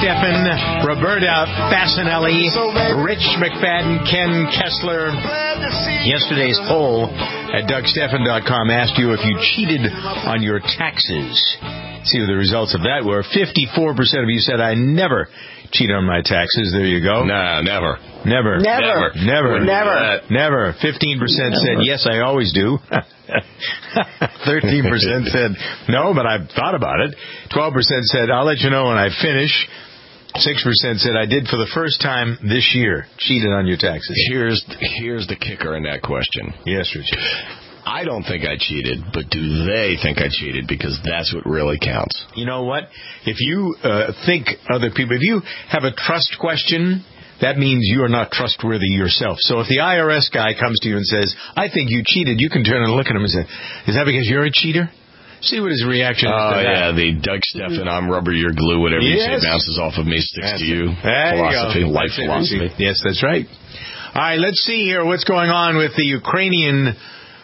Stephan, Roberta Fasanelli, Rich McFadden, Ken Kessler. Yesterday's poll at DougStephan.com asked you if you cheated on your taxes. See what the results of that were. 54% of you said, I never cheat on my taxes. There you go. Nah, never. Never. 15% said, yes, I always do. 13% said, no, but I've thought about it. 12% said, I'll let you know when I finish. 6% said, I did for the first time this year. Cheated on your taxes. Here's the kicker in that question. Yes, Richard. I don't think I cheated, but do they think I cheated? Because that's what really counts. You know what? If you think other people, if you have a trust question, that means you are not trustworthy yourself. So if the IRS guy comes to you and says, I think you cheated, you can turn and look at him and say, is that because you're a cheater? See what his reaction is to that. Yeah, the Doug Stephan, I'm rubber, you're glue, whatever you say bounces off of me, sticks to you. Philosophy, life philosophy. Yes, that's right. All right, let's see here what's going on with the Ukrainian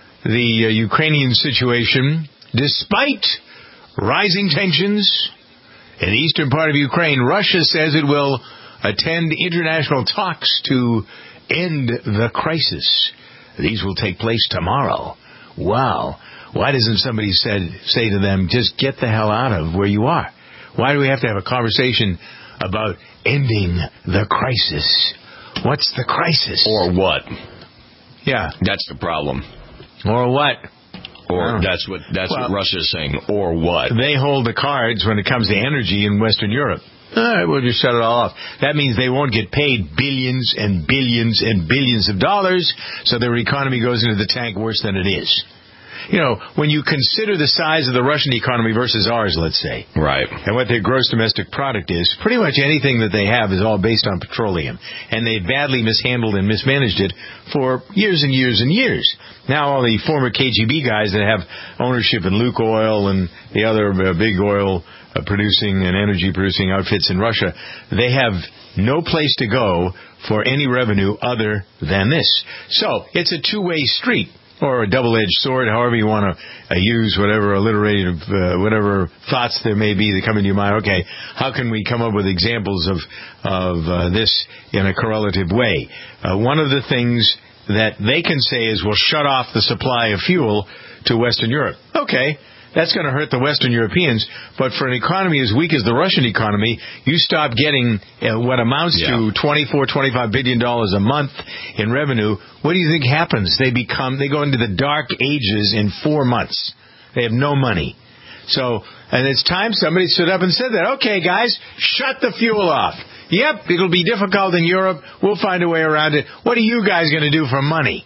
situation. Despite rising tensions in the eastern part of Ukraine, Russia says it will attend international talks to end the crisis. These will take place tomorrow. Wow. Why doesn't somebody say to them, just get the hell out of where you are? Why do we have to have a conversation about ending the crisis? What's the crisis? Or what? Yeah. That's the problem. Or what? Or that's what Russia's saying. Or what? They hold the cards when it comes to energy in Western Europe. All right, we'll just shut it all off. That means they won't get paid billions and billions and billions of dollars, so their economy goes into the tank worse than it is. You know, when you consider the size of the Russian economy versus ours, let's say. Right. And what their gross domestic product is, pretty much anything that they have is all based on petroleum. And they badly mishandled and mismanaged it for years and years and years. Now all the former KGB guys that have ownership in Lukoil and the other big oil producing and energy producing outfits in Russia, they have no place to go for any revenue other than this. So it's a two-way street. Or a double-edged sword, however you want to use whatever alliterative, whatever thoughts there may be that come into your mind. Okay, how can we come up with examples of this in a correlative way? One of the things that they can say is, we'll shut off the supply of fuel to Western Europe. Okay, that's going to hurt the Western Europeans, but for an economy as weak as the Russian economy, you stop getting what amounts to $24-25 billion a month in revenue. What do you think happens? They go into the dark ages in 4 months. They have no money. So, and it's time somebody stood up and said that. Okay, guys, shut the fuel off. Yep, it'll be difficult in Europe. We'll find a way around it. What are you guys going to do for money?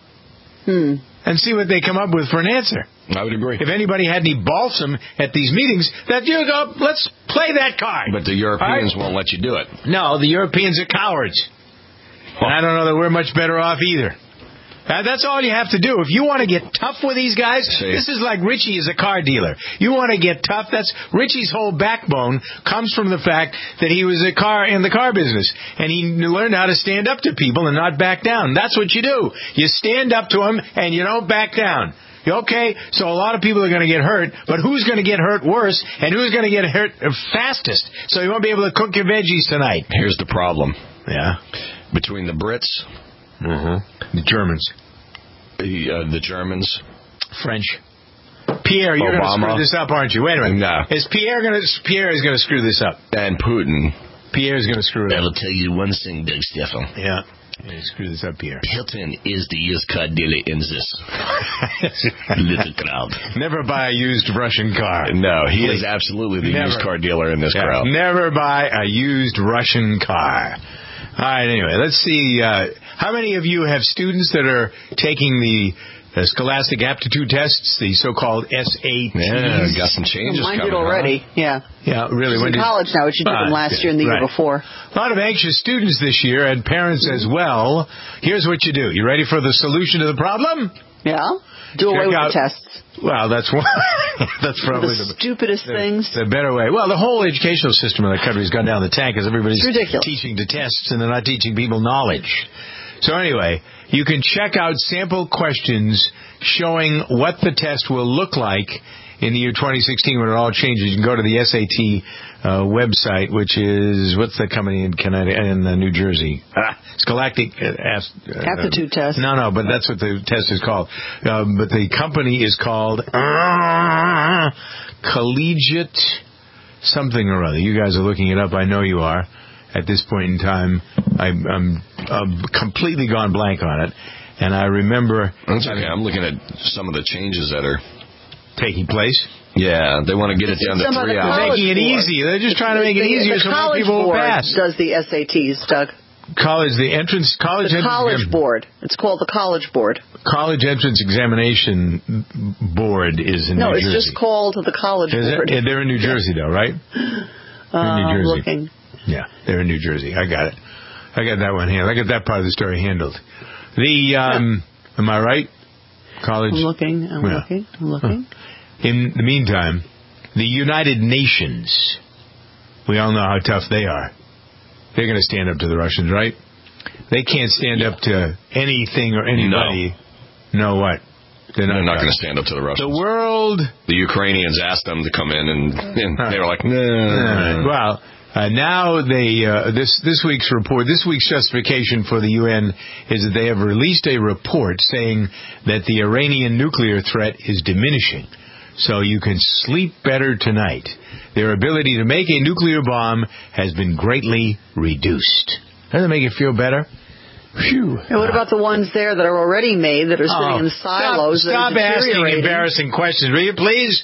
And see what they come up with for an answer. I would agree. If anybody had any balsam at these meetings, that you go, let's play that card. But the Europeans won't let you do it. No, the Europeans are cowards. And I don't know that we're much better off either. That's all you have to do. If you want to get tough with these guys, this is like Richie is a car dealer. You want to get tough, that's Richie's whole backbone comes from the fact that he was in the car business. And he learned how to stand up to people and not back down. That's what you do. You stand up to them and you don't back down. Okay, so a lot of people are going to get hurt, but who's going to get hurt worse and who's going to get hurt fastest? So you won't be able to cook your veggies tonight. Here's the problem. Yeah. Between the Brits, the Germans, the Germans, French. Pierre, you're going to screw this up, aren't you? Wait a minute. No. Pierre is going to screw this up. And Putin. Pierre's going to screw it up. I will tell you one thing, Doug Stephan. Yeah. Screw this up, Pierre. Hilton is the used car dealer in this little crowd. Never buy a used Russian car. No, he is absolutely the used car dealer in this crowd. Never buy a used Russian car. All right, anyway, let's see. How many of you have students that are taking the Scholastic Aptitude Tests, the so-called SATs? Yeah, got some changes mine coming. Mine did already, yeah. Yeah, really. She's in college now, but she did them last year and the year before. A lot of anxious students this year and parents as well. Here's what you do. You ready for the solution to the problem? Yeah. Do away with the tests. Well, that's one. That's probably the stupidest things. The better way. Well, the whole educational system in the country has gone down the tank because everybody's teaching to tests and they're not teaching people knowledge. So anyway, you can check out sample questions showing what the test will look like in the year 2016 when it all changes. You can go to the SAT website, which is, what's the company in New Jersey? Scholastic Aptitude Test. No, but that's what the test is called. But the company is called Collegiate something or other. You guys are looking it up. I know you are. At this point in time, I'm completely gone blank on it. And I remember... That's okay. I'm looking at some of the changes that are taking place. Yeah, they want to get it down to 3 hours. They're making it easy. They're just trying to make it easier so more people will pass. Does the SATs, Doug? College Board. It's called the College Board. College Entrance Examination Board is in New Jersey. No, it's just called the College Board. Yeah, they're in New Jersey, though, right? They're in New Jersey. Looking. Yeah, they're in New Jersey. I got it. I got that one handled. I got that part of the story handled. Am I right? College. I'm looking. In the meantime, the United Nations, we all know how tough they are. They're going to stand up to the Russians, right? They can't stand up to anything or anybody. No what? They're not going to stand up to the Russians. The world... The Ukrainians asked them to come in, and they were like, no. Well, now they... This week's report, this week's justification for the UN is that they have released a report saying that the Iranian nuclear threat is diminishing. So you can sleep better tonight. Their ability to make a nuclear bomb has been greatly reduced. Doesn't it make you feel better? Phew. And what about the ones there that are already made that are sitting in silos? Stop asking embarrassing questions, will you, please?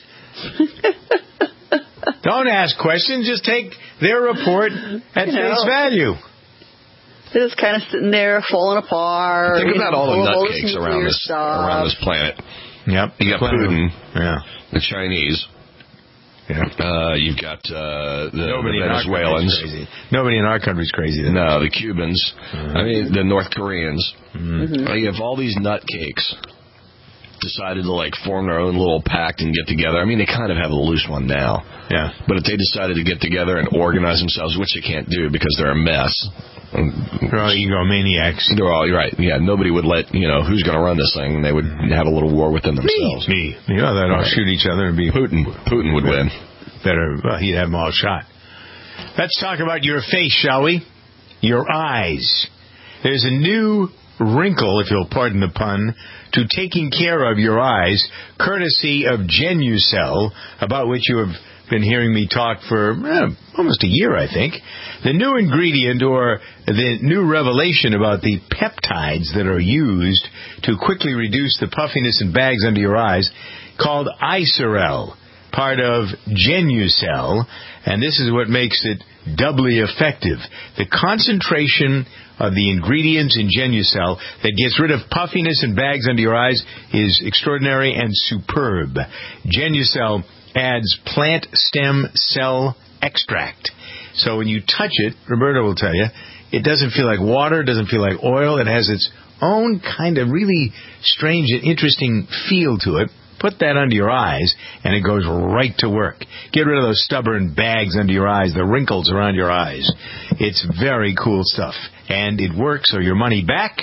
Don't ask questions. Just take their report at face value. They're just kind of sitting there, falling apart. Think about all the nutcakes around this planet. Yep. You got Putin. Yeah. The Chinese. Yeah. You've got the Venezuelans. Nobody in our country's crazy. No, the Cubans. I mean, the North Koreans. Mm-hmm. You have all these nutcakes decided to form their own little pact and get together. I mean, they kind of have a loose one now. Yeah. But if they decided to get together and organize themselves, which they can't do because they're a mess. They're all egomaniacs. They're all right. Yeah, nobody would let who's going to run this thing, and they would have a little war within themselves. Me. They'd all shoot each other and be Putin would win. Better. Well, he'd have them all shot. Let's talk about your face, shall we? Your eyes. There's a new wrinkle, if you'll pardon the pun, to taking care of your eyes, courtesy of Genucel, about which you have been hearing me talk for almost a year, I think. The new ingredient, or the new revelation about the peptides that are used to quickly reduce the puffiness and bags under your eyes, called Icerel, part of Genucel, and this is what makes it doubly effective. The concentration of the ingredients in Genucel that gets rid of puffiness and bags under your eyes is extraordinary and superb. Genucel adds plant stem cell extract. So when you touch it, Roberta will tell you, it doesn't feel like water, it doesn't feel like oil. It has its own kind of really strange and interesting feel to it. Put that under your eyes, and it goes right to work. Get rid of those stubborn bags under your eyes, the wrinkles around your eyes. It's very cool stuff. And it works, or your money back.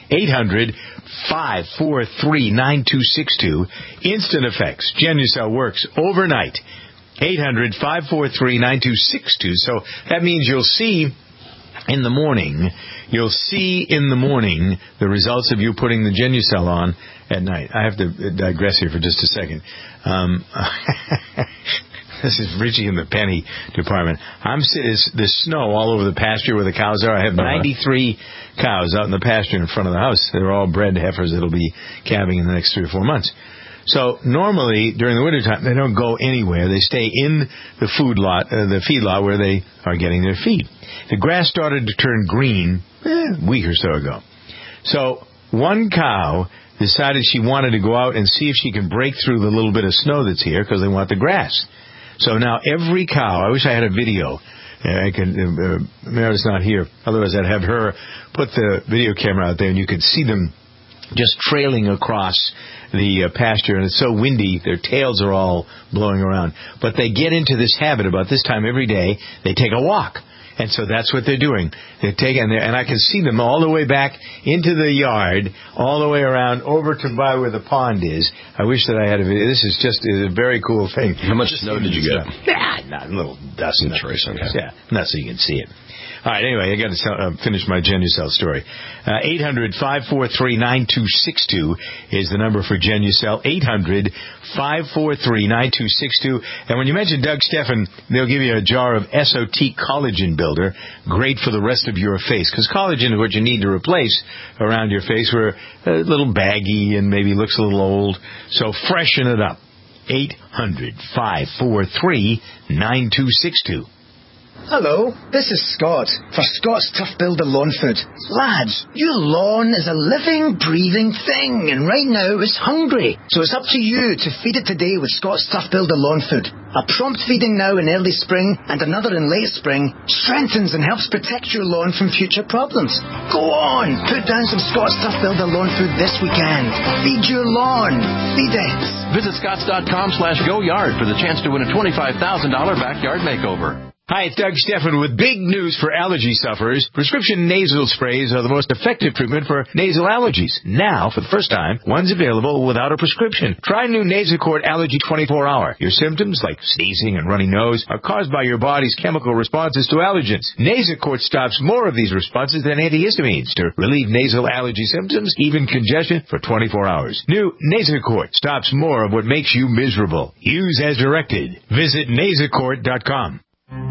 800-543-9262. Instant effects. Genucel works overnight. 800-543-9262. So that means you'll see in the morning the results of you putting the Genucel on at night. I have to digress here for just a second. This is Richie in the penny department. There's snow all over the pasture where the cows are. I have 93 cows out in the pasture in front of the house. They're all bred heifers that'll be calving in the next 3 or 4 months. So normally during the wintertime they don't go anywhere. They stay in the the feedlot where they are getting their feed. The grass started to turn green a week or so ago. So one cow decided she wanted to go out and see if she can break through the little bit of snow that's here because they want the grass. So now every cow, I wish I had a video. Meredith's not here. Otherwise I'd have her put the video camera out there and you could see them just trailing across the pasture. And it's so windy, their tails are all blowing around. But they get into this habit about this time every day. They take a walk. And so that's what they're doing. They're taking there, and I can see them all the way back into the yard, all the way around over to by where the pond is. I wish that I had a video. This is just a very cool thing. How much snow did you get? Not a little dust. Trace, okay. Yeah, not so you can see it. All right, anyway, I got to finish my Genucel story. 800-543-9262 is the number for Genucel. 800-543-9262. And when you mention Doug Steffen, they'll give you a jar of SOT Collagen Builder, great for the rest of your face. Because collagen is what you need to replace around your face. We're a little baggy and maybe looks a little old. So freshen it up. 800-543-9262. Hello, this is Scott for Scott's Tough Builder Lawn Food. Lads, your lawn is a living, breathing thing, and right now it's hungry. So it's up to you to feed it today with Scott's Tough Builder Lawn Food. A prompt feeding now in early spring and another in late spring strengthens and helps protect your lawn from future problems. Go on, put down some Scott's Tough Builder Lawn Food this weekend. Feed your lawn. Feed it. Visit scotts.com/goyard for the chance to win a $25,000 backyard makeover. Hi, it's Doug Steffen with big news for allergy sufferers. Prescription nasal sprays are the most effective treatment for nasal allergies. Now, for the first time, one's available without a prescription. Try new Nasacort Allergy 24-Hour. Your symptoms, like sneezing and runny nose, are caused by your body's chemical responses to allergens. Nasacort stops more of these responses than antihistamines to relieve nasal allergy symptoms, even congestion, for 24 hours. New Nasacort stops more of what makes you miserable. Use as directed. Visit nasacort.com.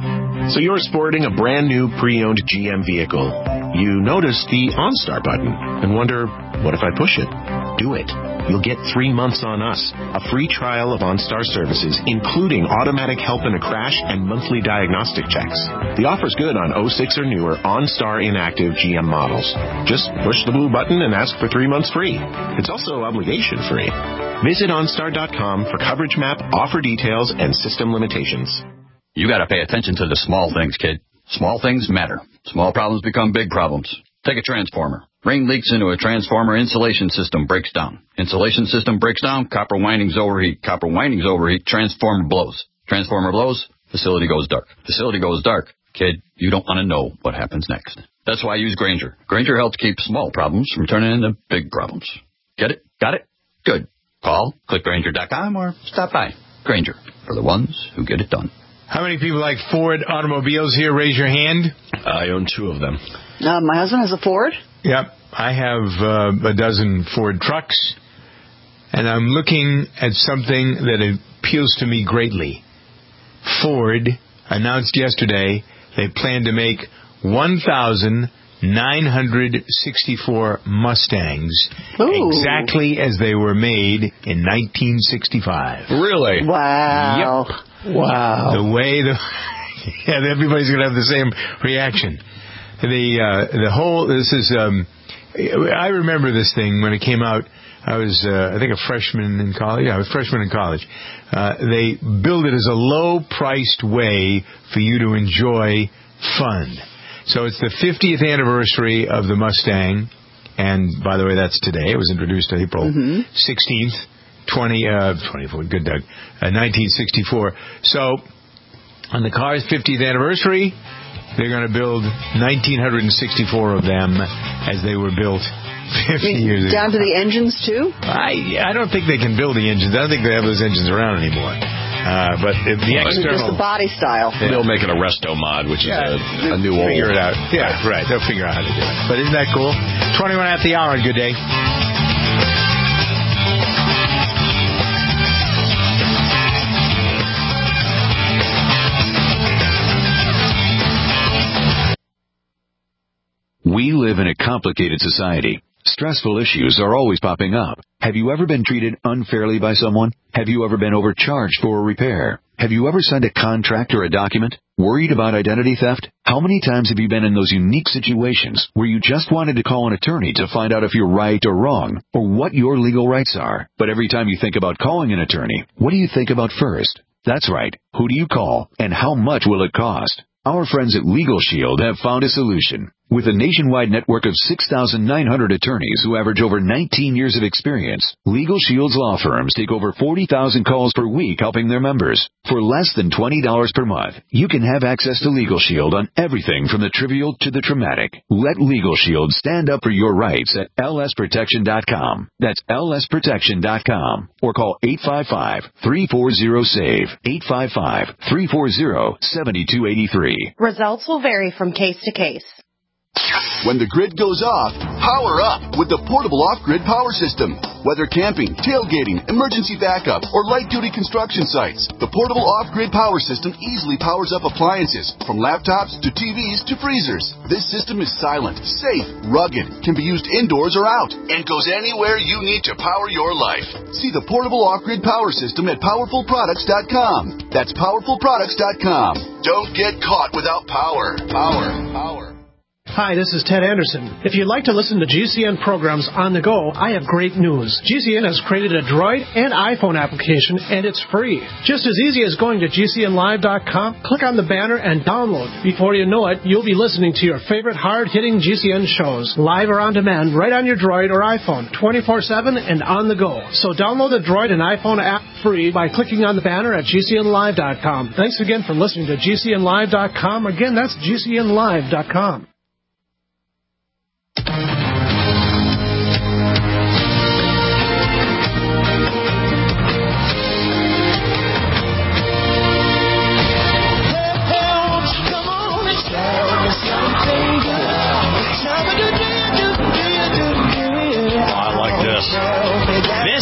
So you're sporting a brand new pre-owned GM vehicle. You notice the OnStar button and wonder, what if I push it? Do it. You'll get 3 months on us. A free trial of OnStar services, including automatic help in a crash and monthly diagnostic checks. The offer's good on 06 or newer OnStar inactive GM models. Just push the blue button and ask for 3 months free. It's also obligation free. Visit OnStar.com for coverage map, offer details, and system limitations. You got to pay attention to the small things, kid. Small things matter. Small problems become big problems. Take a transformer. Rain leaks into a transformer, insulation system breaks down. Insulation system breaks down, copper windings overheat. Copper windings overheat, transformer blows. Transformer blows, facility goes dark. Facility goes dark. Kid, you don't want to know what happens next. That's why I use Grainger. Grainger helps keep small problems from turning into big problems. Get it? Got it? Good. Call, click Grainger.com, or stop by. Grainger, for the ones who get it done. How many people like Ford automobiles here? Raise your hand. I own 2 of them. My husband has a Ford. Yep. I have a dozen Ford trucks, and I'm looking at something that appeals to me greatly. Ford announced yesterday they plan to make 1,964 Mustangs, Ooh. exactly as they were made in 1965. Really? Wow. Yep. Wow. The way everybody's going to have the same reaction. The whole, this is, I remember this thing when it came out. I was, I think, a freshman in college. Yeah, I was a freshman in college. They built it as a low-priced way for you to enjoy fun. So it's the 50th anniversary of the Mustang. And, by the way, that's today. It was introduced April 16th. 24, good Doug, 1964. So, on the car's 50th anniversary, they're going to build 1,964 of them as they were built 50 years ago. Down to the engines, too? I don't think they can build the engines. I don't think they have those engines around anymore. But the external... Just the body style. Yeah. They'll make an Arresto mod, which is a new old... Figure it out. Yeah, right. They'll figure out how to do it. But isn't that cool? 21 at the hour. Good day. We live in a complicated society. Stressful issues are always popping up. Have you ever been treated unfairly by someone? Have you ever been overcharged for a repair? Have you ever signed a contract or a document? Worried about identity theft? How many times have you been in those unique situations where you just wanted to call an attorney to find out if you're right or wrong, or what your legal rights are? But every time you think about calling an attorney, what do you think about first? That's right. Who do you call, and how much will it cost? Our friends at Legal Shield have found a solution. With a nationwide network of 6,900 attorneys who average over 19 years of experience, Legal Shield's law firms take over 40,000 calls per week helping their members. For less than $20 per month, you can have access to Legal Shield on everything from the trivial to the traumatic. Let Legal Shield stand up for your rights at lsprotection.com. That's lsprotection.com. Or call 855-340-SAVE. 855-340-7283. Results will vary from case to case. When the grid goes off, power up with the portable off-grid power system. Whether camping, tailgating, emergency backup, or light-duty construction sites, the portable off-grid power system easily powers up appliances, from laptops to TVs to freezers. This system is silent, safe, rugged, can be used indoors or out, and goes anywhere you need to power your life. See the portable off-grid power system at PowerfulProducts.com. That's PowerfulProducts.com. Don't get caught without power. Power. Hi, this is Ted Anderson. If you'd like to listen to GCN programs on the go, I have great news. GCN has created a Droid and iPhone application, and it's free. Just as easy as going to GCNlive.com, click on the banner, and download. Before you know it, you'll be listening to your favorite hard-hitting GCN shows, live or on demand, right on your Droid or iPhone, 24/7 and on the go. So download the Droid and iPhone app free by clicking on the banner at GCNlive.com. Thanks again for listening to GCNlive.com. Again, that's GCNlive.com. This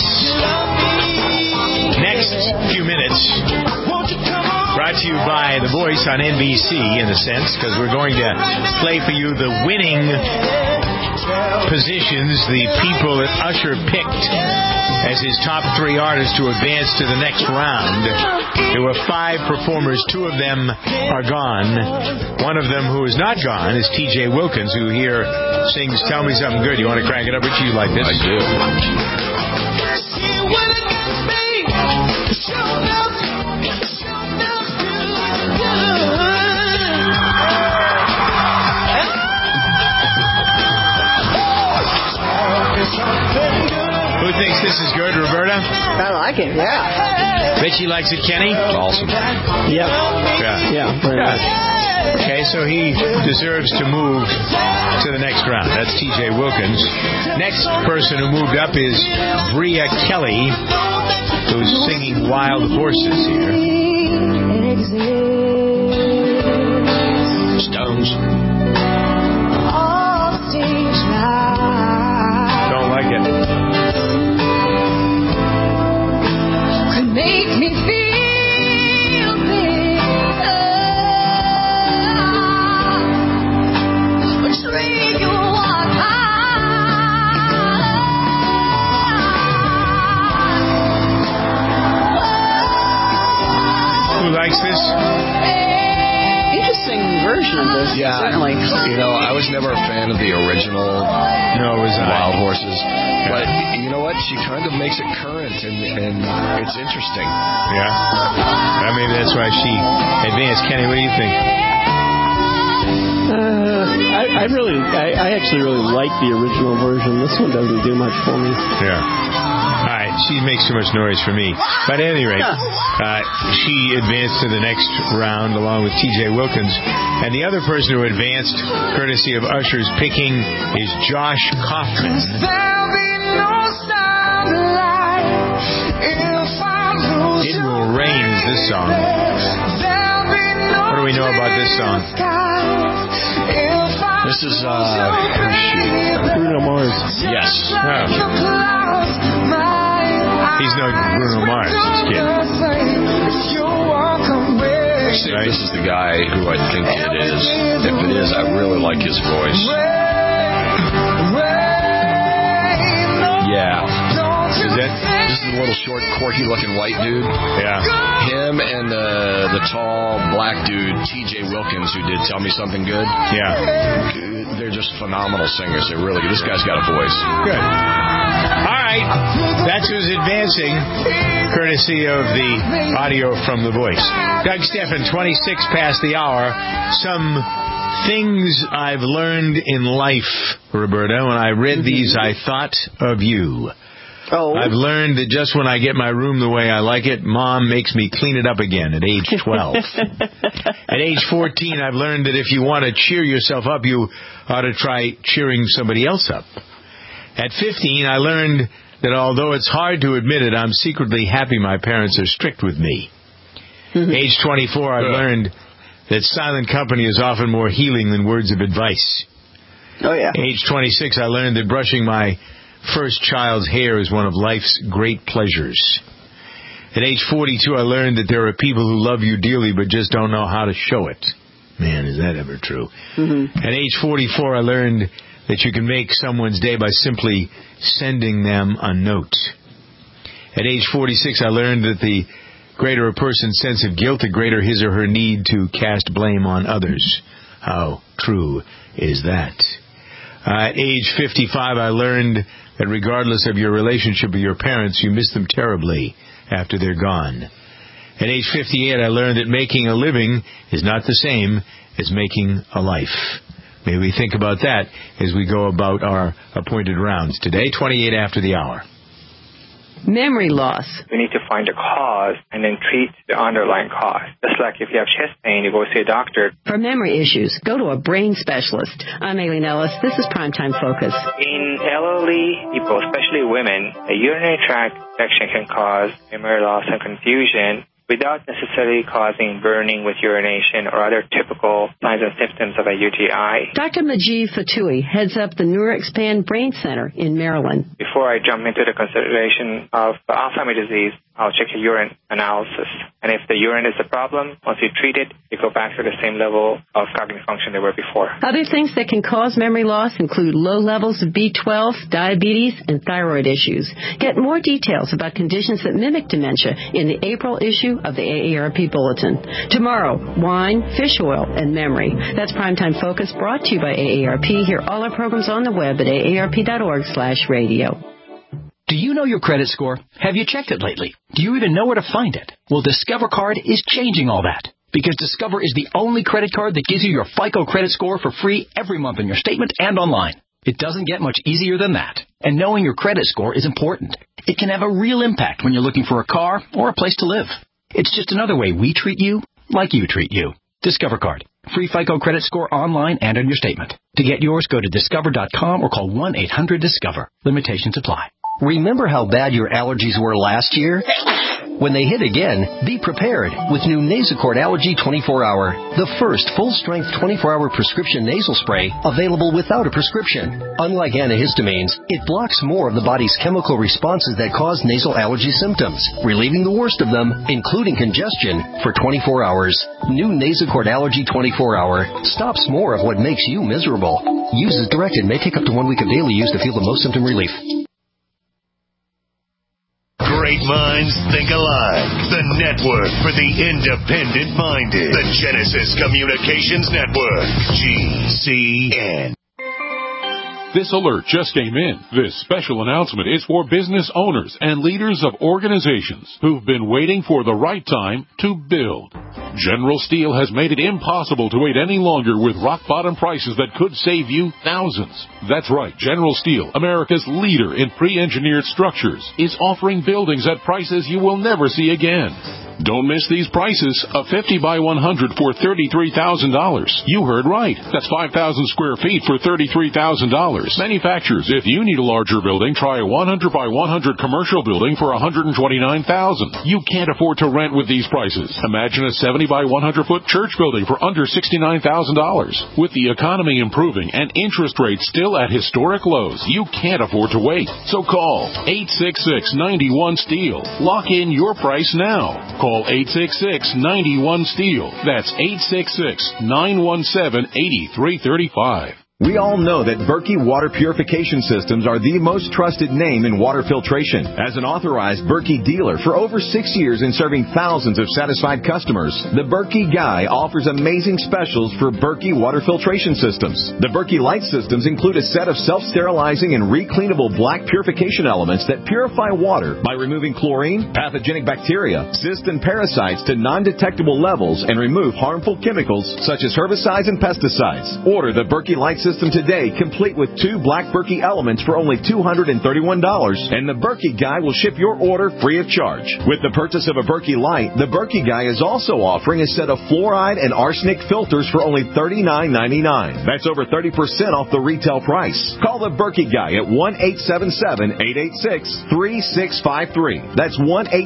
next few minutes brought to you by The Voice on NBC, in a sense, because we're going to play for you the winning positions, the people that Usher picked as his top 3 artists to advance to the next round. There were 5 performers. 2 of them are gone. One of them who is not gone is T.J. Wilkins, who here sings Tell Me Something Good. You want to crank it up, Richie? You like this? I do. Who thinks this is good, Roberta? I like it, yeah. Richie likes it, Kenny? Awesome. Yeah. Very much. Okay, so he deserves to move to the next round. That's T.J. Wilkins. Next person who moved up is Bria Kelly, who's singing Wild Horses here. Stones. Don't like it. Make me feel better. Drink your water. Who likes this? Interesting version of this, Yeah, certainly. You know, I was never a fan of the original Wild Horses. But you know what? She kind of makes it current, and it's interesting. Yeah. Maybe that's why she advanced. Kenny, what do you think? I actually really like the original version. This one doesn't do much for me. Yeah. All right. She makes too much noise for me. But at any rate, she advanced to the next round along with T.J. Wilkins. And the other person who advanced, courtesy of Usher's picking, is Josh Kaufman. It Will Rain is this song. What do we know about this song? This is, Bruno Mars. Yes. Oh. He's no Bruno Mars, this kid. Right. This is the guy who I think it is. If it is, I really like his voice. Yeah. Is that? This is a little short, quirky-looking white dude. Yeah. Him and the tall black dude, T.J. Wilkins, who did Tell Me Something Good. Yeah. They're just phenomenal singers. They're really good. This guy's got a voice. Good. All right. That's who's advancing, courtesy of the audio from The Voice. Doug Steffen, 26 past the hour. Some Things I've learned in life, Roberta. When I read these, I thought of you. Oh. I've learned that just when I get my room the way I like it, Mom makes me clean it up again at age 12. At age 14, I've learned that if you want to cheer yourself up, you ought to try cheering somebody else up. At 15, I learned that although it's hard to admit it, I'm secretly happy my parents are strict with me. Age 24, I learned that silent company is often more healing than words of advice. Oh, yeah. Age 26, I learned that brushing my first child's hair is one of life's great pleasures. At age 42, I learned that there are people who love you dearly but just don't know how to show it. Man, is that ever true? At age 44, I learned that you can make someone's day by simply sending them a note. At age 46, I learned that the greater a person's sense of guilt, the greater his or her need to cast blame on others. How true is that? At age 55, I learned that regardless of your relationship with your parents, you miss them terribly after they're gone. At age 58, I learned that making a living is not the same as making a life. May we think about that as we go about our appointed rounds today, 28 after the hour. Memory loss. We need to find a cause and then treat the underlying cause. Just like if you have chest pain, you go see a doctor. For memory issues, go to a brain specialist. I'm Aileen Ellis. This is Primetime Focus. In elderly people, especially women, a urinary tract infection can cause memory loss and confusion without necessarily causing burning with urination or other typical signs and symptoms of a UTI. Dr. Majid Fatui heads up the NeuroExpand Brain Center in Maryland. Before I jump into the consideration of Alzheimer's disease, I'll check a urine analysis. And if the urine is the problem, once you treat it, you go back to the same level of cognitive function they were before. Other things that can cause memory loss include low levels of B12, diabetes, and thyroid issues. Get more details about conditions that mimic dementia in the April issue of the AARP Bulletin. Tomorrow, wine, fish oil, and memory. That's Primetime Focus, brought to you by AARP. Hear all our programs on the web at aarp.org/radio. Do you know your credit score? Have you checked it lately? Do you even know where to find it? Well, Discover Card is changing all that. Because Discover is the only credit card that gives you your FICO credit score for free every month in your statement and online. It doesn't get much easier than that. And knowing your credit score is important. It can have a real impact when you're looking for a car or a place to live. It's just another way we treat you like you treat you. Discover Card. Free FICO credit score online and on your statement. To get yours, go to discover.com or call 1-800-DISCOVER. Limitations apply. Remember how bad your allergies were last year? When they hit again, be prepared with new Nasacort Allergy 24-Hour, the first full-strength 24-hour prescription nasal spray available without a prescription. Unlike antihistamines, it blocks more of the body's chemical responses that cause nasal allergy symptoms, relieving the worst of them, including congestion, for 24 hours. New Nasacort Allergy 24-Hour stops more of what makes you miserable. Use as directed. May take up to 1 week of daily use to feel the most symptom relief. Great minds think alike. The network for the independent-minded. The Genesis Communications Network. GCN. This alert just came in. This special announcement is for business owners and leaders of organizations who've been waiting for the right time to build. General Steel has made it impossible to wait any longer with rock-bottom prices that could save you thousands. That's right. General Steel, America's leader in pre-engineered structures, is offering buildings at prices you will never see again. Don't miss these prices. A 50 by 100 for $33,000. You heard right. That's 5,000 square feet for $33,000. Manufacturers, if you need a larger building, try a 100 by 100 commercial building for $129,000. You can't afford to rent with these prices. Imagine a 70 by 100 foot church building for under $69,000. With the economy improving and interest rates still at historic lows, you can't afford to wait. So call 866-91-STEEL. Lock in your price now. Call 866-91-STEEL. That's 866-917-8335. We all know that Berkey Water Purification Systems are the most trusted name in water filtration. As an authorized Berkey dealer for over 6 years and serving thousands of satisfied customers, the Berkey Guy offers amazing specials for Berkey Water Filtration Systems. The Berkey Light Systems include a set of self-sterilizing and recleanable black purification elements that purify water by removing chlorine, pathogenic bacteria, cysts, and parasites to non-detectable levels and remove harmful chemicals such as herbicides and pesticides. Order the Berkey Light System today, complete with 2 black Berkey elements for only $231, and the Berkey Guy will ship your order free of charge. With the purchase of a Berkey Light, the Berkey Guy is also offering a set of fluoride and arsenic filters for only $39.99. That's over 30% off the retail price. Call the Berkey Guy at 1-877-886-3653. That's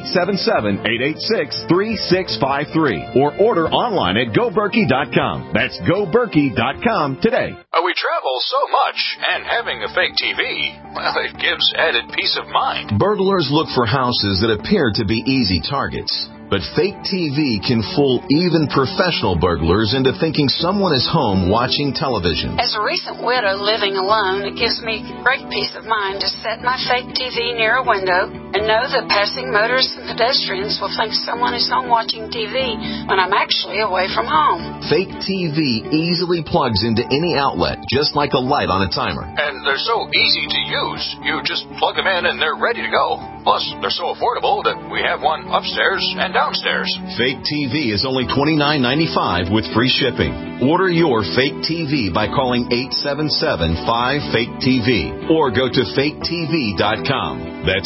1-877-886-3653. Or order online at GoBerkey.com. That's GoBerkey.com today. We travel so much, and having a fake TV, well, it gives added peace of mind. Burglars look for houses that appear to be easy targets. But fake TV can fool even professional burglars into thinking someone is home watching television. As a recent widow living alone, it gives me great peace of mind to set my fake TV near a window and know that passing motorists and pedestrians will think someone is home watching TV when I'm actually away from home. Fake TV easily plugs into any outlet, just like a light on a timer. And they're so easy to use. You just plug them in and they're ready to go. Plus, they're so affordable that we have one upstairs and downstairs. Fake TV is only $29.95 with free shipping. Order your fake TV by calling 877-5FAKE-TV or go to faketv.com. That's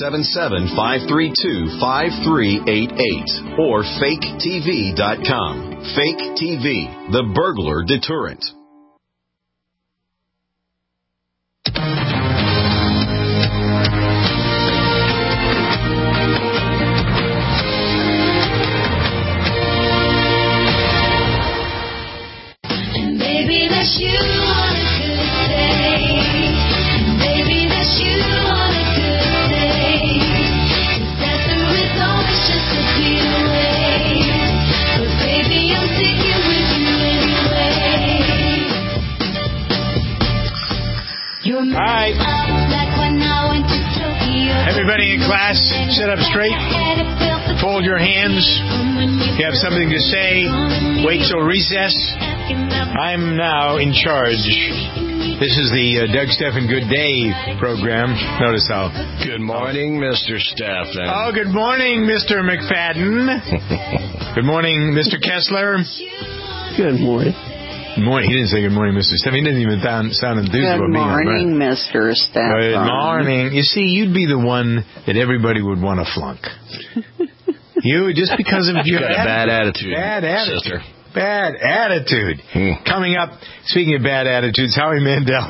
877-532-5388 or faketv.com. Fake TV, the burglar deterrent. Alright. Everybody in class, sit up straight. Fold your hands. If you have something to say, wait till recess. I'm now in charge. This is the Doug Stephan Good Day program. Notice how. Good morning, Mr. Stephan. Oh, good morning, Mr. McFadden. Good morning, Mr. Kessler. Good morning. Good morning. He didn't say good morning, Mr. Stephan. He didn't even sound enthused about being on. Good morning, Mr. Stephan. Good morning. You see, you'd be the one that everybody would want to flunk. You, just because of your bad attitude. Bad attitude. Sister. Bad attitude. Coming up, speaking of bad attitudes, Howie Mandel.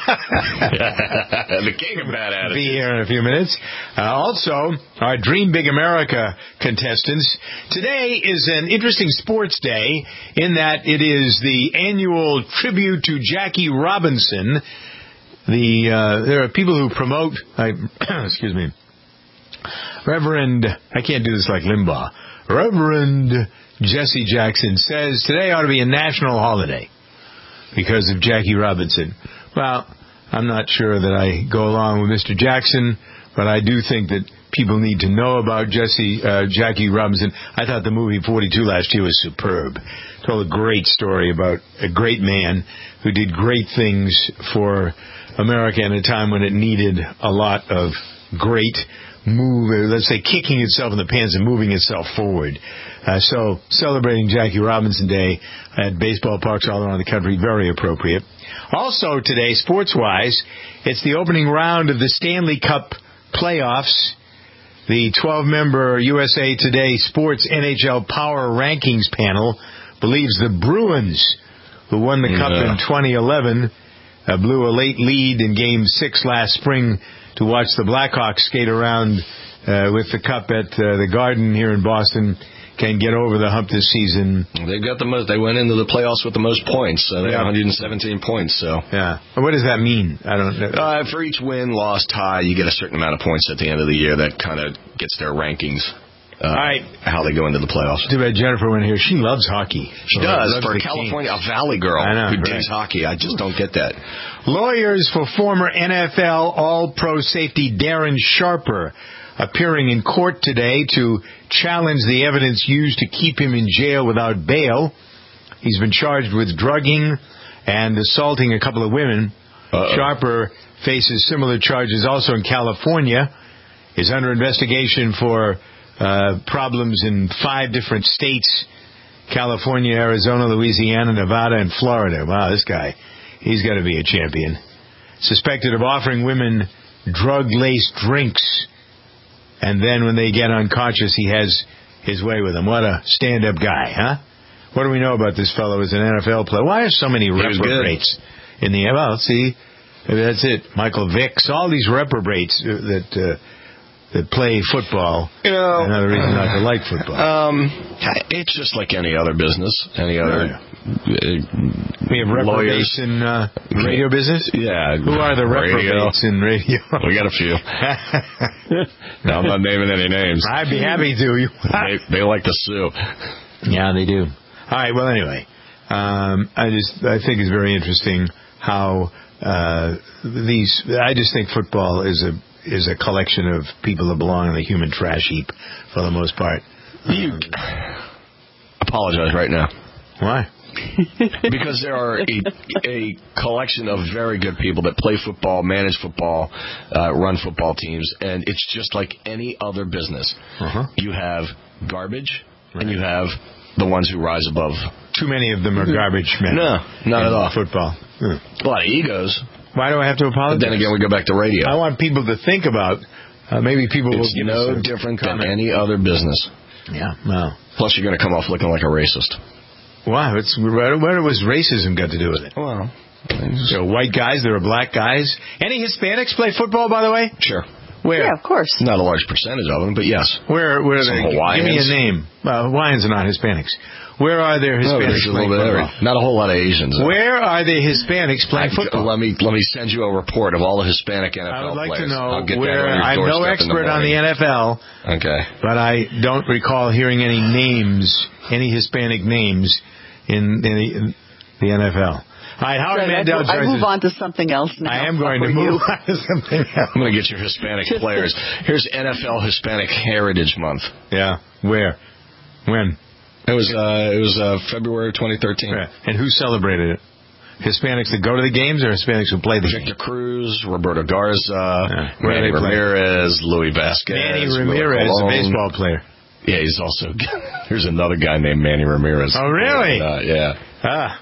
The king of bad attitudes. Be here in a few minutes. Also, our Dream Big America contestants. Today is an interesting sports day in that it is the annual tribute to Jackie Robinson. There are people who promote, excuse me, Reverend, I can't do this like Limbaugh, Reverend Jesse Jackson says today ought to be a national holiday because of Jackie Robinson. Well, I'm not sure that I go along with Mr. Jackson, but I do think that people need to know about Jackie Robinson. I thought the movie 42 last year was superb. Told a great story about a great man who did great things for America in a time when it needed a lot of great let's say kicking itself in the pants and moving itself forward. So celebrating Jackie Robinson Day at baseball parks all around the country, very appropriate. Also today, sports-wise, it's the opening round of the Stanley Cup playoffs. The 12-member USA Today Sports NHL Power Rankings panel believes the Bruins, who won the Cup in 2011, blew a late lead in Game 6 last spring to watch the Blackhawks skate around with the Cup at the Garden here in Boston, can get over the hump this season. They've got the most. They went into the playoffs with the most points. They have 117 points. So yeah. What does that mean? I don't know. For each win, loss, tie, you get a certain amount of points at the end of the year. That kind of gets their rankings. how they go into the playoffs. Too bad Jennifer went here. She loves hockey. She does. For a California, a Valley girl who digs hockey. I just don't get that. Lawyers for former NFL All-Pro safety Darren Sharper appearing in court today to challenge the evidence used to keep him in jail without bail. He's been charged with drugging and assaulting a couple of women. Sharper faces similar charges also in California. Is under investigation for problems in 5 different states: California, Arizona, Louisiana, Nevada, and Florida. Wow, this guy, he's got to be a champion. Suspected of offering women drug-laced drinks, and then when they get unconscious, he has his way with them. What a stand-up guy, huh? What do we know about this fellow as an NFL player? Why are so many reprobates in the NFL? Well, see, maybe that's it. Michael Vicks, all these reprobates that play football. Another reason not to like football. It's just like any other business. Any other. We have reprobates in radio business? Yeah. Who are the reprobates in radio? We got a few. No, I'm not naming any names. I'd be happy to. They like to sue. Yeah, they do. All right, well, anyway, I think it's very interesting how I just think football is a collection of people that belong in the human trash heap for the most part. You apologize right now. Why? Because there are a collection of very good people that play football, manage football, run football teams, and it's just like any other business. You have garbage, and you have the ones who rise above. Too many of them are garbage men. No, not at all. Football. A lot of egos. Why do I have to apologize? But then again, we go back to radio. I want people to think about. Maybe people will. It's no different than any other business. Yeah. Well. Plus, you're going to come off looking like a racist. Why? What was racism got to do with it? Well, there are white guys. There are black guys. Any Hispanics play football, by the way? Sure. Where? Yeah, of course. Not a large percentage of them, but yes. Where are Some they? Hawaiians. Give me a name. Hawaiians are not Hispanics. Where are there Hispanics playing football? Not a whole lot of Asians. Where are the Hispanics playing football? Let me send you a report of all the Hispanic NFL players. I would like players. to know I'll get where. that on your I'm no doorstep expert on the NFL. Okay. But I don't recall hearing any names, any Hispanic names in the NFL. All right, Howie Mandel. I move on to something else now. I am going to move on to something else. I'm going to get your Hispanic players. Here's NFL Hispanic Heritage Month. Yeah. Where? When? It was February 2013. Yeah. And who celebrated it? Hispanics that go to the games or Hispanics who play the games? Victor Cruz, Roberto Garza, Manny Ramirez, Louis Vasquez. Manny Ramirez, a baseball player. Yeah, he's also... Here's another guy named Manny Ramirez. Oh, really? Yeah.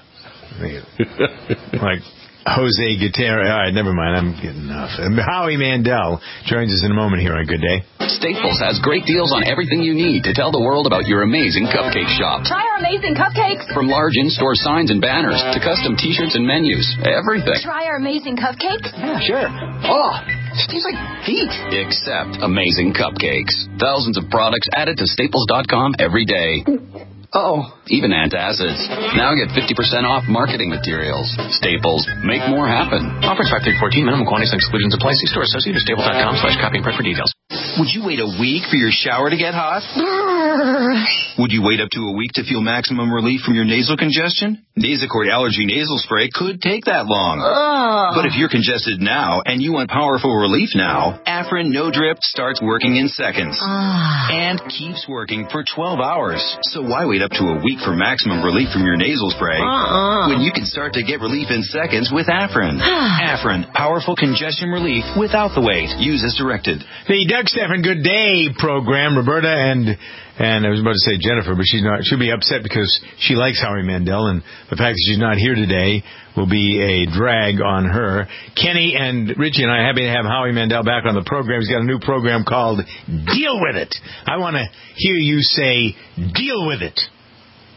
Like Jose Gutierrez. All right, never mind. I'm getting off. Howie Mandel joins us in a moment here on Good Day. Staples has great deals on everything you need to tell the world about your amazing cupcake shop. Try our amazing cupcakes. From large in-store signs and banners to custom T-shirts and menus, everything. Try our amazing cupcakes. Yeah, sure. Oh, it tastes like feet. Except amazing cupcakes. Thousands of products added to Staples.com every day. Even antacids. Now get 50% off marketing materials. Staples. Make more happen. Offer expires 3/14. Minimum quantities and exclusions apply. See store associate or staples.com/copy and print for details. Would you wait a week for your shower to get hot? Would you wait up to a week to feel maximum relief from your nasal congestion? Nasacort Allergy Nasal Spray could take that long. But if you're congested now and you want powerful relief now, Afrin No Drip starts working in seconds. And keeps working for 12 hours. So why wait up to a week for maximum relief from your nasal spray when you can start to get relief in seconds with Afrin? Afrin, powerful congestion relief without the wait. Use as directed. The Doug Stephan Good Day program, Roberta and I was about to say Jennifer, but she's not. She'll be upset because she likes Howie Mandel, and the fact that she's not here today will be a drag on her. Kenny and Richie and I are happy to have Howie Mandel back on the program. He's got a new program called Deal With It. I want to hear you say, deal with it.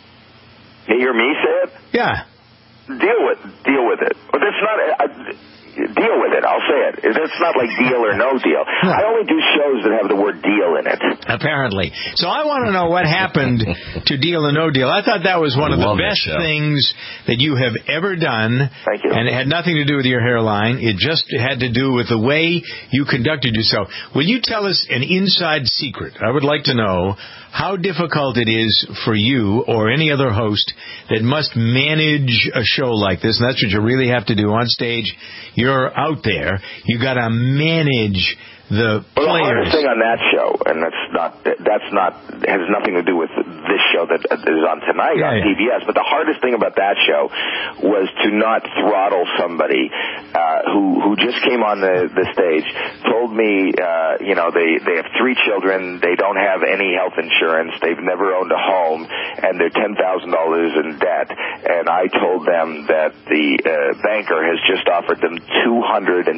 You hear me say it? Yeah. Deal with it. But that's not... deal with it. I'll say it. It's not like Deal or No Deal. I only do shows that have the word deal in it. Apparently. So I want to know what happened to Deal or No Deal. I thought that was one of the best things that you have ever done. Thank you. And it had nothing to do with your hairline. It just had to do with the way you conducted yourself. Will you tell us an inside secret? I would like to know how difficult it is for you or any other host that must manage a show like this. And that's what you really have to do on stage. You're out there. You got to manage the players. Well, the hardest thing on that show, and has nothing to do with this show that is on tonight on TBS, but the hardest thing about that show was to not throttle somebody who just came on the stage, told me, they have 3 children, they don't have any health insurance, they've never owned a home, and they're $10,000 in debt, and I told them that the banker has just offered them $210,000,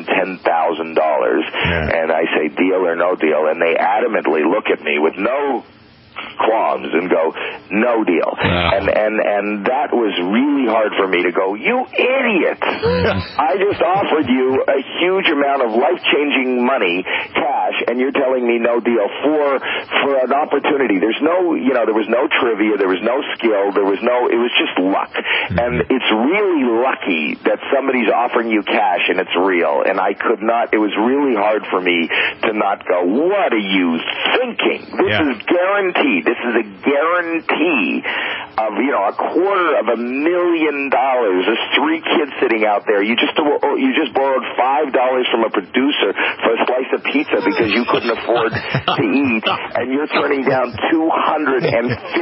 and I say deal or no deal, and they adamantly look at me with no qualms and go, no deal. And that was really hard for me to go, you idiot. I just offered you a huge amount of life-changing money, cash, and you're telling me no deal for an opportunity. There's no, there was no trivia, there was no skill, it was just luck. And it's really lucky that somebody's offering you cash and it's real. And I could not, it was really hard for me to not go, what are you thinking? This is guaranteed. This is a guarantee of, $250,000. There's 3 kids sitting out there. You just borrowed $5 from a producer for a slice of pizza because you couldn't afford to eat, and you're turning down $250,000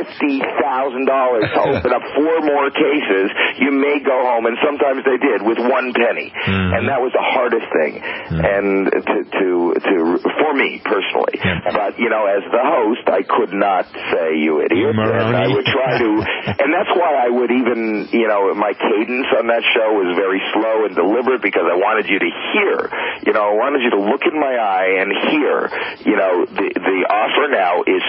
to open up 4 more cases. You may go home, and sometimes they did, with 1 penny. And that was the hardest thing, and for me personally. But as the host, I could not say you idiot, and I would try to, and that's why I would even, my cadence on that show was very slow and deliberate because I wanted you to hear, I wanted you to look in my eye and hear, the offer now is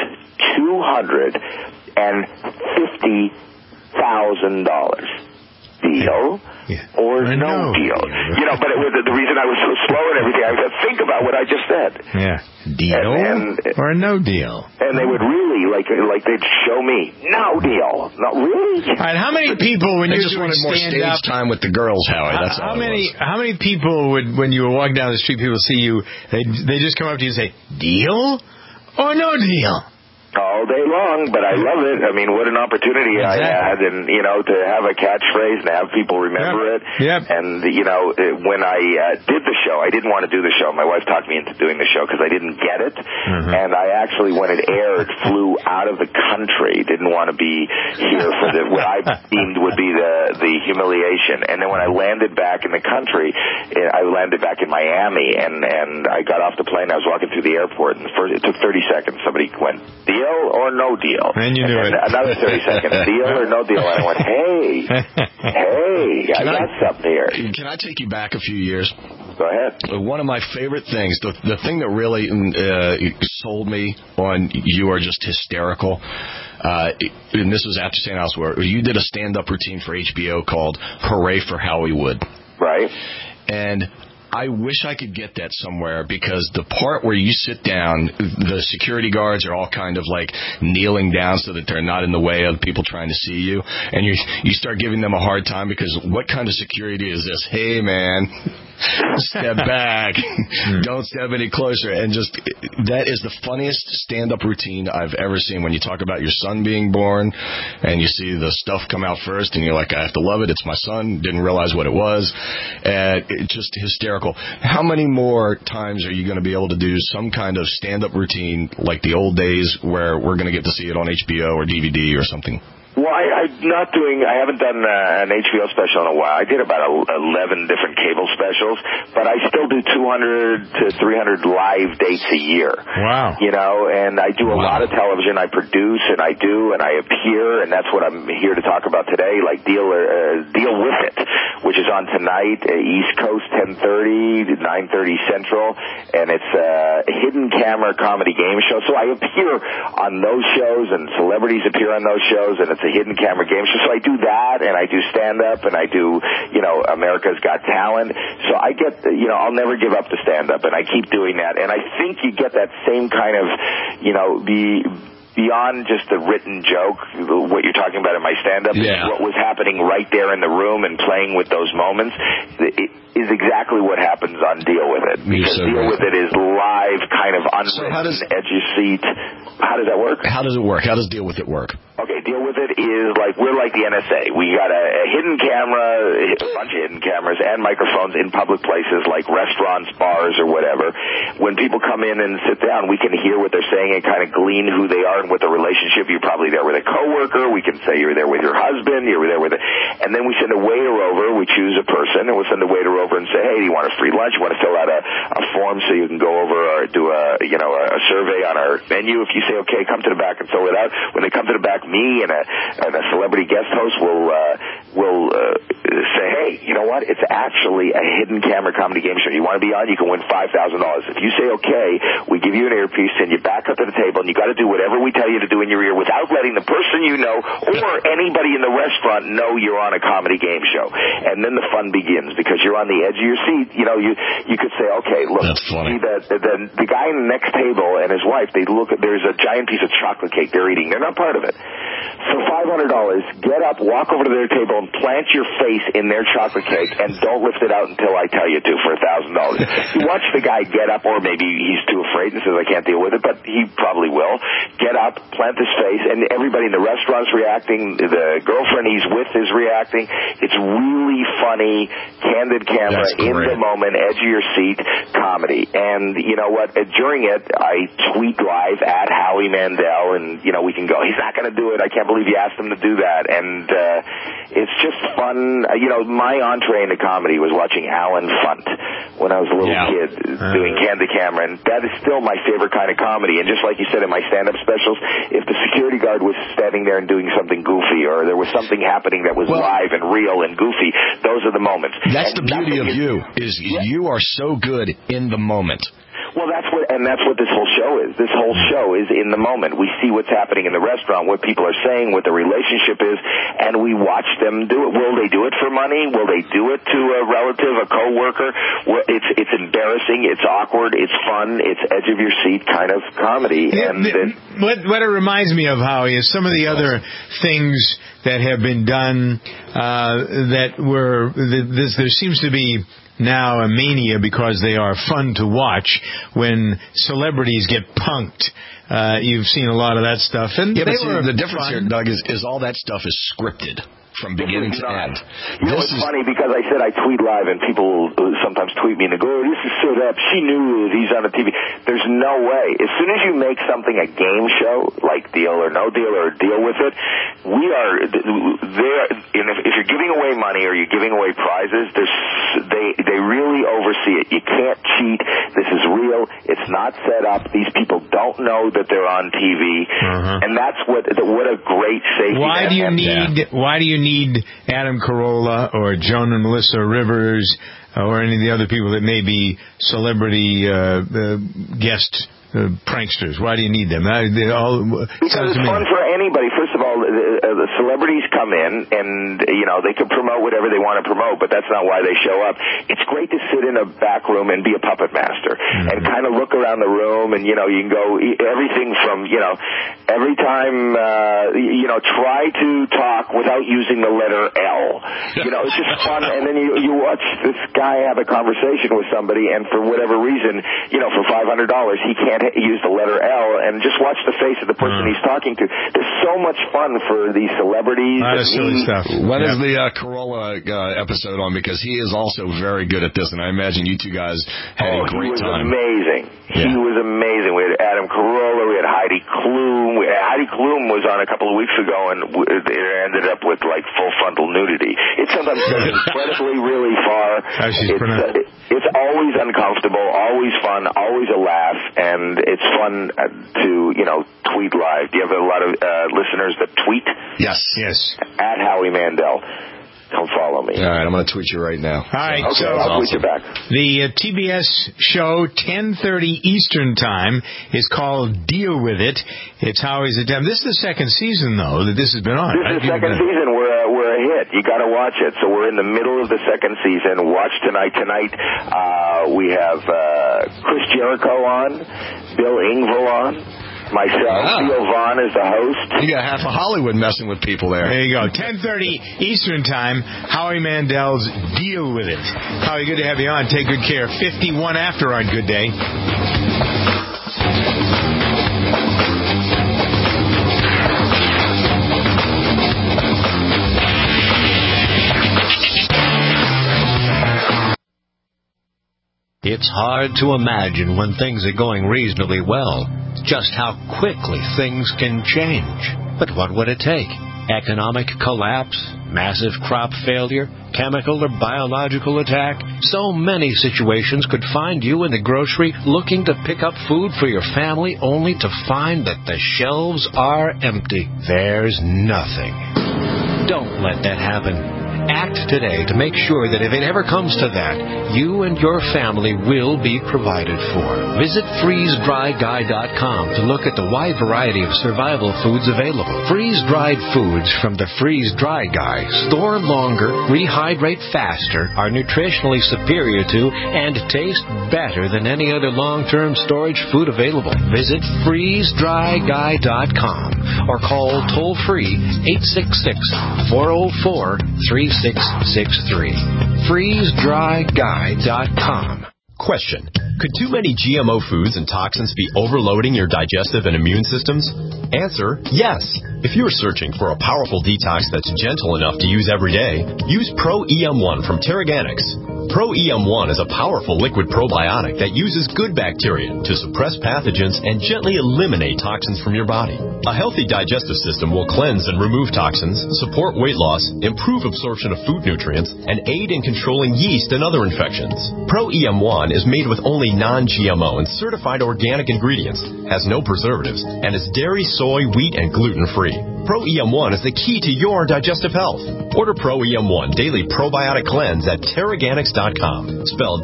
$250,000. Deal or no deal. But it was the reason I was so slow and everything. I had to think about what I just said. Deal or no deal. And they would really, like they'd show me, no deal. Not really. All right, how many people, when you just wanted more stage time with the girls, Howie? That's how many people would, when you were walking down the street, people see you, they just come up to you and say, deal or no deal? All day long, but I love it. I mean, what an opportunity I had, and to have a catchphrase and have people remember it. And when I did the show, I didn't want to do the show. My wife talked me into doing the show because I didn't get it, and I actually, when it aired, flew out of the country. Didn't want to be here for what I deemed would be the humiliation. And then when I landed back in the country, I landed back in Miami, and I got off the plane. I was walking through the airport, and it took 30 seconds. Somebody went, deal or no deal? And you knew it. Another 30 seconds. Deal or no deal? And I went, hey, I got something here. Can I take you back a few years? Go ahead. One of my favorite things, the thing that really sold me on You Are Just Hysterical, and this was after St. House, where you did a stand-up routine for HBO called Hooray for Hollywood. Right. And I wish I could get that somewhere, because the part where you sit down, the security guards are all kind of like kneeling down so that they're not in the way of people trying to see you, and you start giving them a hard time because what kind of security is this? Hey, man, step back. Don't step any closer. And just, that is the funniest stand-up routine I've ever seen, when you talk about your son being born and you see the stuff come out first and you're like, I have to love it. It's my son. Didn't realize what it was. And it's just hysterical. How many more times are you going to be able to do some kind of stand-up routine like the old days, where we're going to get to see it on HBO or DVD or something? Well, I haven't done an HBO special in a while. I did about 11 different cable specials, but I still do 200 to 300 live dates a year. Wow. And I do a lot of television. I produce and I appear, and that's what I'm here to talk about today, like Deal With It, which is on tonight, East Coast, 10:30 to 9:30 Central, and it's a hidden camera comedy game show. So I appear on those shows, and celebrities appear on those shows, and it's a a hidden camera game show. So I do that, and I do stand-up, and I do, America's Got Talent. So I get, I'll never give up the stand-up, and I keep doing that. And I think you get that same kind of, beyond just the written joke, what you're talking about in my stand-up, what was happening right there in the room and playing with those moments is exactly what happens on Deal With It. Because Deal With It is live, kind of unwritten, edge your seat. How does that work? How does it work? How does Deal With It work? Okay, Deal With It is we're like the NSA. We got a hidden camera, a bunch of hidden cameras and microphones in public places like restaurants, bars, or whatever. When people come in and sit down, we can hear what they're saying and kind of glean who they are and what the relationship. You're probably there with a coworker. We can say you're there with your husband. You're there with and then we send a waiter over. We choose a person, and we'll send a waiter over and say, hey, do you want a free lunch? You want to fill out a form so you can go over or do a survey on our menu? If you say, okay, come to the back and fill it out. When they come to the back, me and a celebrity guest host will say, hey, you know what? It's actually a hidden camera comedy game show. You want to be on? You can win $5,000. If you say okay, we give you an earpiece and you back up to the table, and you got to do whatever we tell you to do in your ear without letting the person you know or anybody in the restaurant know you're on a comedy game show. And then the fun begins because you're on the edge of your seat. You could say, okay, look, see the guy in the next table and his wife, there's a giant piece of chocolate cake they're eating. They're not part of it. For $500, get up, walk over to their table, and plant your face in their chocolate cake, and don't lift it out until I tell you to for $1,000. You watch the guy get up, or maybe he's too afraid and says, I can't deal with it, but he probably will. Get up, plant his face, and everybody in the restaurant's reacting. The girlfriend he's with is reacting. It's really funny, candid camera, in the moment, edge of your seat comedy. And you know what? During it, I tweet live at Howie Mandel, and we can go, he's not going to do it. I can't believe you asked him to do that. And it's just fun. My entree into comedy was watching Alan Funt when I was a little kid doing candid camera, and that is still my favorite kind of comedy. And just like you said in my stand-up specials, if the security guard was standing there and doing something goofy, or there was something happening that was live and real and goofy, those are the moments. That's the beauty of you, is you are so good in the moment. Well, that's what this whole show is. This whole show is in the moment. We see what's happening in the restaurant, what people are saying, what the relationship is, and we watch them do it. Will they do it for money? Will they do it to a relative, a coworker? Well, it's embarrassing. It's awkward. It's fun. It's edge of your seat kind of comedy. What it reminds me of, Howie, is some of the other things that have been done there seems to be now a mania because they are fun to watch when celebrities get punked. You've seen a lot of that stuff. And the difference here, Doug, is all that stuff is scripted from beginning to end. It's funny because I said I tweet live, and people sometimes tweet me and they go, this is set up. She knew he's on the TV. There's no way. As soon as you make something a game show, like Deal or No Deal or Deal With It, we are there. And if you're giving away money or you're giving away prizes, they really oversee it. You can't cheat. This is real. It's not set up. These people don't know that they're on TV, and that's what a great safety. Why do you need Adam Carolla or Joan and Melissa Rivers or any of the other people that may be celebrity guest pranksters? Why do you need them? Because it's fun for anybody. First of all, the celebrities come in and, they can promote whatever they want to promote, but that's not why they show up. It's great to sit in a back room and be a puppet master and kind of look around the room, and, you can go everything from, every time, try to talk without using the letter L. It's just fun. And then you watch this guy have a conversation with somebody, and for whatever reason, for $500, he can't use the letter L, and just watch the face of the person he's talking to. There's so much fun for these celebrities. Silly stuff. When is the Carolla episode on? Because he is also very good at this, and I imagine you two guys had a great time. Amazing. Yeah. He was amazing. We had Adam Carolla. We had Heidi Klum. Heidi Klum was on a couple of weeks ago, and it ended up with full frontal nudity. It sometimes goes incredibly really far. It's always uncomfortable, always fun, always a laugh, and it's fun to tweet live. Do you have a lot of listeners that tweet? Yes. At Howie Mandel. come follow me. All right, I'm going to tweet you right now. All right, Okay, so I'll tweet you back. The TBS show, 10:30 Eastern Time, is called Deal With It. It's Howie's attempt. This is the second season, though, that this has been on. This is the second season. We're a hit. You got to watch it. So we're in the middle of the second season. Watch tonight. Tonight we have Chris Jericho on, Bill Engvall on, myself. Theo Vaughn is the host. You got half of Hollywood messing with people there. There you go. 10:30 Eastern Time, Howie Mandel's Deal With It. Howie, good to have you on. Take good care. 51 after on Good Day. It's hard to imagine when things are going reasonably well just how quickly things can change. But what would it take? Economic collapse, massive crop failure, chemical or biological attack? So many situations could find you in the grocery looking to pick up food for your family only to find that the shelves are empty. There's nothing. Don't let that happen. Act today to make sure that if it ever comes to that, you and your family will be provided for. Visit freezedryguy.com to look at the wide variety of survival foods available. Freeze-dried foods from the Freeze Dry Guy store longer, rehydrate faster, are nutritionally superior to, and taste better than any other long-term storage food available. Visit freezedryguy.com or call toll-free 866-404-3663. FreezeDryGuy.com. Question. Could too many GMO foods and toxins be overloading your digestive and immune systems? Answer, yes. If you're searching for a powerful detox that's gentle enough to use every day, use Pro-EM1 from Terraganics. Pro-EM1 is a powerful liquid probiotic that uses good bacteria to suppress pathogens and gently eliminate toxins from your body. A healthy digestive system will cleanse and remove toxins, support weight loss, improve absorption of food nutrients, and aid in controlling yeast and other infections. Pro-EM1 is made with only non-GMO and certified organic ingredients, has no preservatives, and is dairy, soy, wheat, and gluten-free. Pro-EM1 is the key to your digestive health. Order Pro-EM1 Daily Probiotic Cleanse at Terraganics.com, spelled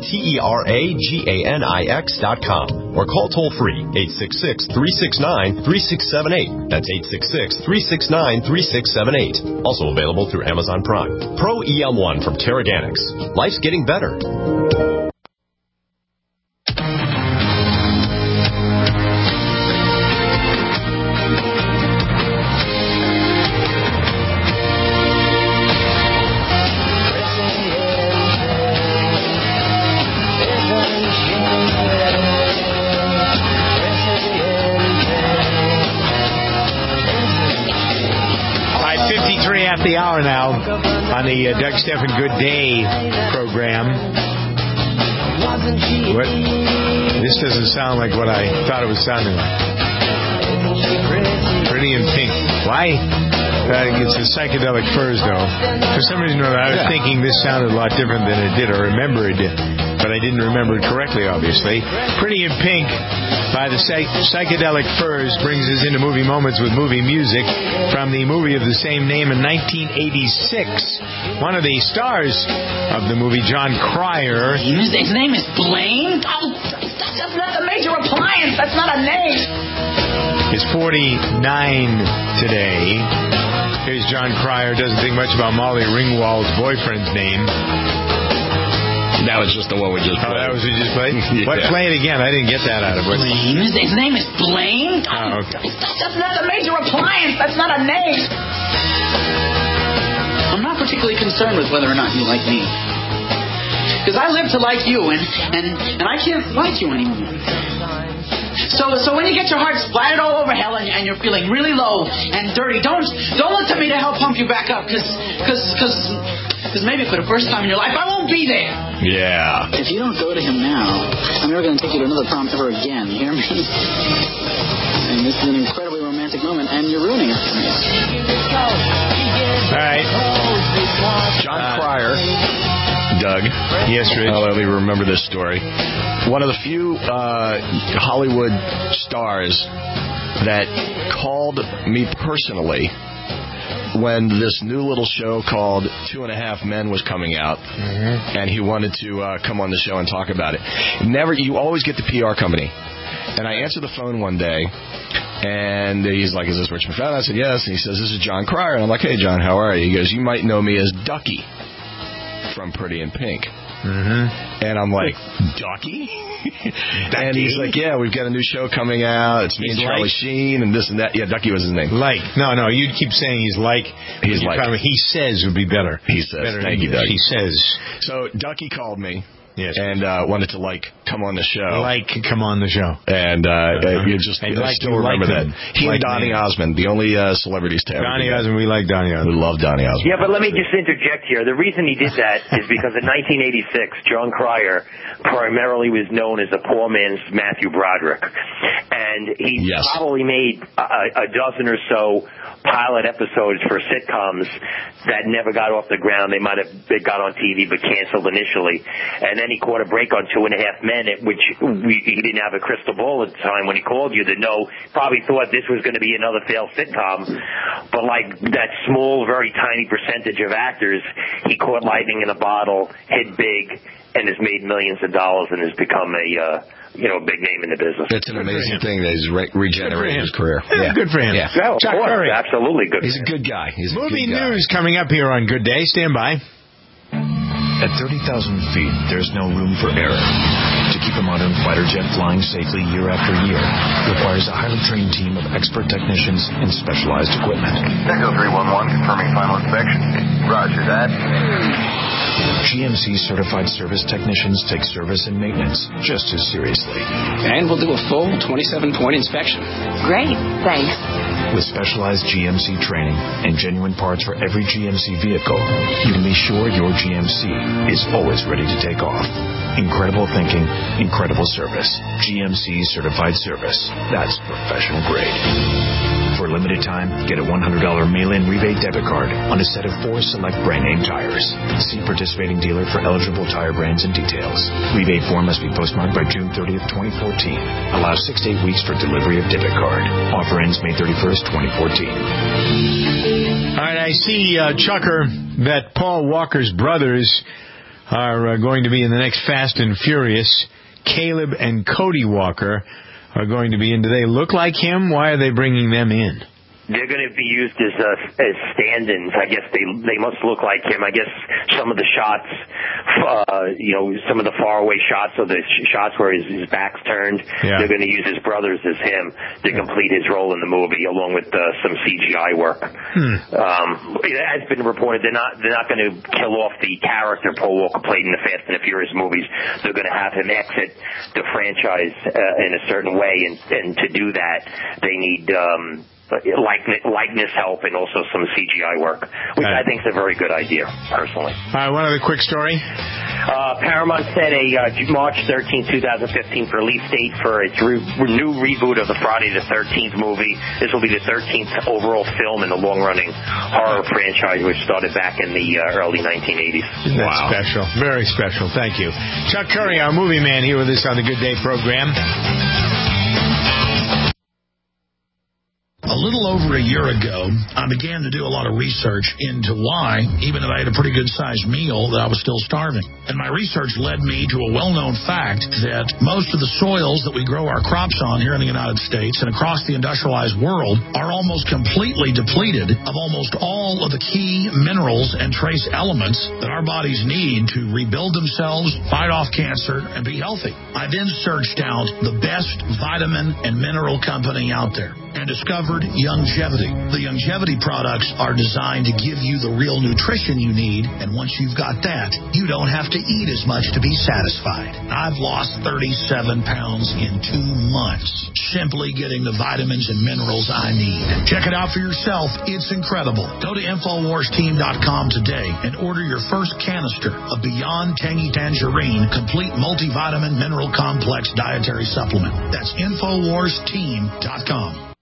Terraganix.com, or call toll-free 866-369-3678. That's 866-369-3678. Also available through Amazon Prime. Pro-EM1 from Terraganics. Life's getting better. 5:53 after the hour now on the Doug Stephan Good Day program. What? This doesn't sound like what I thought it was sounding like. Pretty in Pink. Why? It's the Psychedelic Furs, though. For some reason or other, I was thinking this sounded a lot different than it did. I remember it did, but I didn't remember it correctly, obviously. Pretty in Pink by the Psychedelic Furs brings us into movie moments with movie music from the movie of the same name in 1986. One of the stars of the movie, John Cryer. His name is Blaine? Oh, that's not a major appliance. That's not a name. Is 49 today. Here's John Cryer. Doesn't think much about Molly Ringwald's boyfriend's name. That was just the one we just played. Oh, that was what we just played? Yeah. What? Play it again. I didn't get that out of it. Blaine? His name is Blaine? Oh, okay. That's not a major appliance. That's not a name. I'm not particularly concerned with whether or not you like me. Because I live to like you, and I can't like you anymore. So when you get your heart splattered all over hell and you're feeling really low and dirty, don't look to me to help pump you back up, because maybe for the first time in your life I won't be there. Yeah. If you don't go to him now, I'm never going to take you to another prom ever again. You hear me? And this is an incredibly romantic moment, and you're ruining it for me. All right. John Cryer. Doug. Yes, Rich. I'll let me remember this story. One of the few Hollywood stars that called me personally when this new little show called 2.5 Men was coming out, and he wanted to come on the show and talk about it. You always get the PR company. And I answered the phone one day, and he's like, "Is this Rich McFadden?" I said, "Yes." And he says, "This is John Cryer." And I'm like, "Hey, John, how are you?" He goes, "You might know me as Ducky from Pretty in Pink." And I'm like, Ducky? And he's like, "Yeah, we've got a new show coming out. It's me and Charlie Sheen and this and that." Yeah, Ducky was his name. No, you keep saying he's like. He's like. He says would be better. He says. Thank you, Ducky. He says. So Ducky called me. Yes. And wanted to come on the show. Come on the show. And you just I still remember that. He and Donny Osmond, the only celebrities to ever. Donny Osmond, we like Donny Osmond. We love Donny Osmond. Yeah, but let me just interject here. The reason he did that is because in 1986, John Cryer primarily was known as a poor man's Matthew Broderick. And he probably made a dozen or so pilot episodes for sitcoms that never got off the ground. They might have got on TV but canceled initially. And then he caught a break on 2.5 Men, which he didn't have a crystal ball at the time when he called you to know. Probably thought this was going to be another failed sitcom. But like that small, very tiny percentage of actors, he caught lightning in a bottle, hit big, and has made millions of dollars and has become a big name in the business. It's an amazing thing that he's regenerated his career. Yeah, good for him. Yeah, of Chuck course, Curry. absolutely good. He's a good guy. Movie news coming up here on Good Day. Stand by. At 30,000 feet, there's no room for error. To keep a modern fighter jet flying safely year after year requires a highly trained team of expert technicians and specialized equipment. Echo 311, confirming final inspection. Roger that. GMC certified service technicians take service and maintenance just as seriously. And we'll do a full 27-point inspection. Great, thanks. With specialized GMC training and genuine parts for every GMC vehicle, you can be sure your GMC is always ready to take off. Incredible thinking, incredible service. GMC certified service. That's professional grade. For a limited time, get a $100 mail-in rebate debit card on a set of 4 select brand-name tires. See participating dealer for eligible tire brands and details. Rebate form must be postmarked by June 30th, 2014. Allows 6 to 8 weeks for delivery of debit card. Offer ends May 31st, 2014. All right, I see, Chucker, that Paul Walker's brothers are going to be in the next Fast and Furious. Caleb and Cody Walker are going to be in. Do they look like him? Why are they bringing them in? They're going to be used as stand-ins. I guess they must look like him. I guess some of the shots, some of the faraway shots, or the shots where his back's turned, they're going to use his brothers as him to complete his role in the movie, along with some CGI work. It has been reported they're not going to kill off the character Paul Walker played in the Fast and the Furious movies. They're going to have him exit the franchise in a certain way, and to do that, they need likeness help and also some CGI work, which I think is a very good idea, personally. All right, one other quick story. Paramount set a March 13, 2015 release date for its new reboot of the Friday the 13th movie. This will be the 13th overall film in the long-running horror franchise, which started back in the early 1980s. That's special. Very special. Thank you. Chuck Curry, our movie man, here with us on the Good Day program. A little over a year ago, I began to do a lot of research into why, even though I had a pretty good-sized meal, that I was still starving. And my research led me to a well-known fact that most of the soils that we grow our crops on here in the United States and across the industrialized world are almost completely depleted of almost all of the key minerals and trace elements that our bodies need to rebuild themselves, fight off cancer, and be healthy. I then searched out the best vitamin and mineral company out there and discovered Youngevity. The Youngevity products are designed to give you the real nutrition you need, and once you've got that, you don't have to eat as much to be satisfied. I've lost 37 pounds in 2 months, simply getting the vitamins and minerals I need. Check it out for yourself. It's incredible. Go to InfoWarsTeam.com today and order your first canister of Beyond Tangy Tangerine Complete Multivitamin Mineral Complex Dietary Supplement. That's InfoWarsTeam.com.